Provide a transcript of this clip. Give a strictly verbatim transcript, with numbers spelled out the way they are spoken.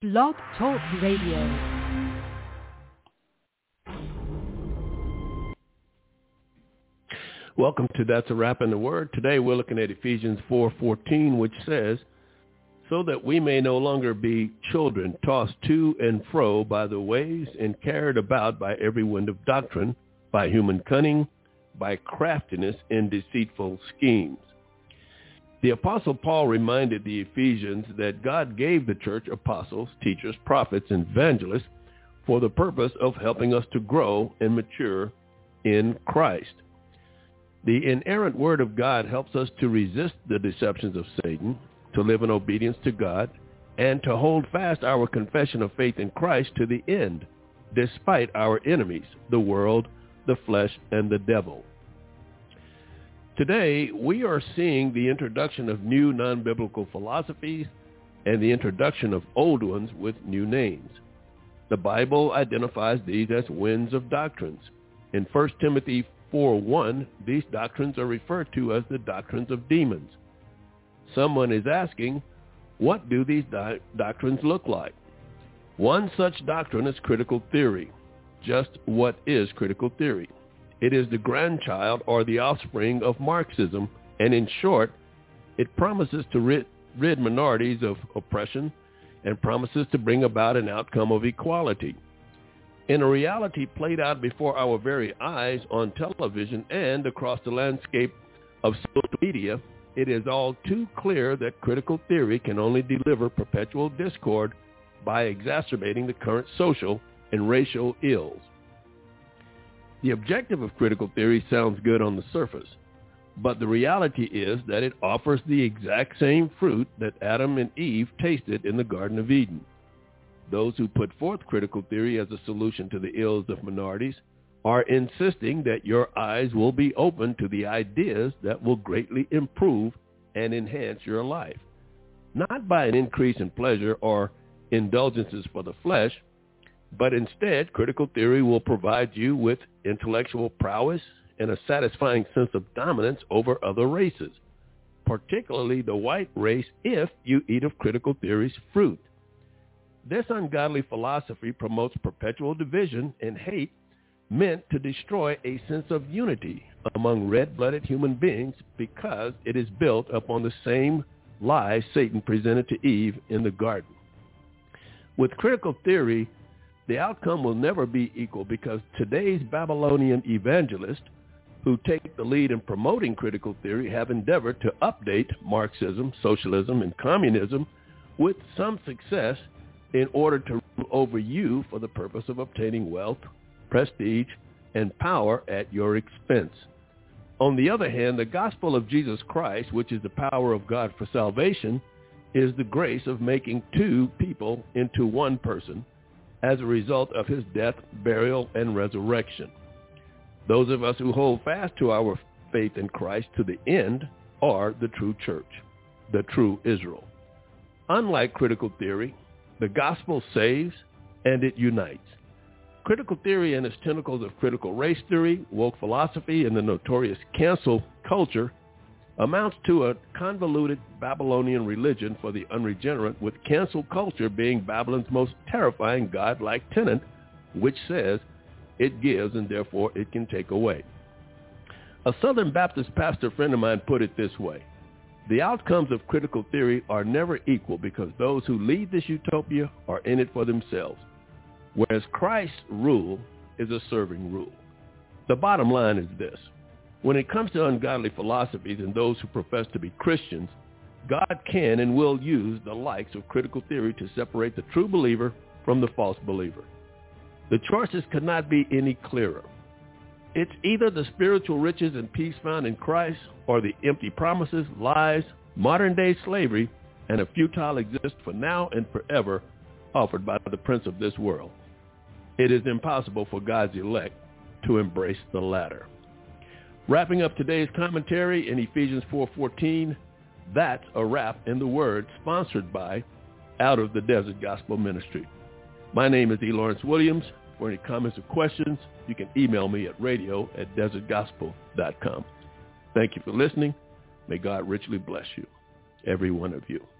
Blog Talk Radio. Welcome to That's a Wrap in the Word. Today we're looking at Ephesians four fourteen, which says, so that we may no longer be children tossed to and fro by the waves and carried about by every wind of doctrine, by human cunning, by craftiness in deceitful schemes. The Apostle Paul reminded the Ephesians that God gave the church apostles, teachers, prophets, and evangelists for the purpose of helping us to grow and mature in Christ. The inerrant Word of God helps us to resist the deceptions of Satan, to live in obedience to God, and to hold fast our confession of faith in Christ to the end, despite our enemies, the world, the flesh, and the devil. Today, we are seeing the introduction of new non-biblical philosophies and the introduction of old ones with new names. The Bible identifies these as winds of doctrines. In First Timothy four one, these doctrines are referred to as the doctrines of demons. Someone is asking, what do these di- doctrines look like? One such doctrine is critical theory. Just what is critical theory? It is the grandchild or the offspring of Marxism, and in short, it promises to rid, rid minorities of oppression and promises to bring about an outcome of equality. In a reality played out before our very eyes on television and across the landscape of social media, it is all too clear that critical theory can only deliver perpetual discord by exacerbating the current social and racial ills. The objective of critical theory sounds good on the surface, but the reality is that it offers the exact same fruit that Adam and Eve tasted in the Garden of Eden. Those who put forth critical theory as a solution to the ills of minorities are insisting that your eyes will be open to the ideas that will greatly improve and enhance your life, not by an increase in pleasure or indulgences for the flesh, but instead critical theory will provide you with intellectual prowess and a satisfying sense of dominance over other races, particularly the white race, if you eat of critical theory's fruit. This ungodly philosophy promotes perpetual division and hate meant to destroy a sense of unity among red-blooded human beings because it is built upon the same lies Satan presented to Eve in the garden. With critical theory, the outcome will never be equal because today's Babylonian evangelists who take the lead in promoting critical theory have endeavored to update Marxism, socialism, and communism with some success in order to rule over you for the purpose of obtaining wealth, prestige, and power at your expense. On the other hand, the gospel of Jesus Christ, which is the power of God for salvation, is the grace of making two people into one person as a result of his death, burial, and resurrection. Those of us who hold fast to our faith in Christ to the end are the true church, the true Israel. Unlike critical theory, the gospel saves and it unites. Critical theory and its tentacles of critical race theory, woke philosophy, and the notorious cancel culture amounts to a convoluted Babylonian religion for the unregenerate, with cancel culture being Babylon's most terrifying God-like tenant, which says it gives and therefore it can take away. A Southern Baptist pastor friend of mine put it this way: the outcomes of critical theory are never equal because those who lead this utopia are in it for themselves, whereas Christ's rule is a serving rule. The bottom line is this: when it comes to ungodly philosophies and those who profess to be Christians, God can and will use the likes of critical theory to separate the true believer from the false believer. The choices could not be any clearer. It's either the spiritual riches and peace found in Christ or the empty promises, lies, modern-day slavery, and a futile existence for now and forever offered by the prince of this world. It is impossible for God's elect to embrace the latter. Wrapping up today's commentary in Ephesians four fourteen, that's a wrap in the Word, sponsored by Out of the Desert Gospel Ministry. My name is E. Lawrence Williams. For any comments or questions, you can email me at radio at desert gospel dot com. Thank you for listening. May God richly bless you, every one of you.